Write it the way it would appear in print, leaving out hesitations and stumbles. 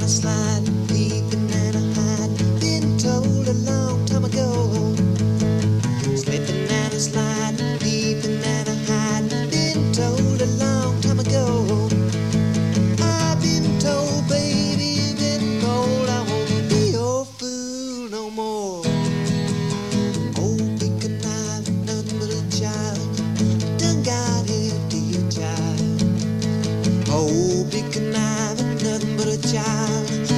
slide, peeping and I hide. Been told a long time ago. Slipping and I slide, peeping and I hide. Been told a long time ago. I've been told, baby, you've been told I won't be your fool no more. Oh, pick a knife, nothing but a child. Done got hip to your child. Oh, pick a knife, nothing but a child.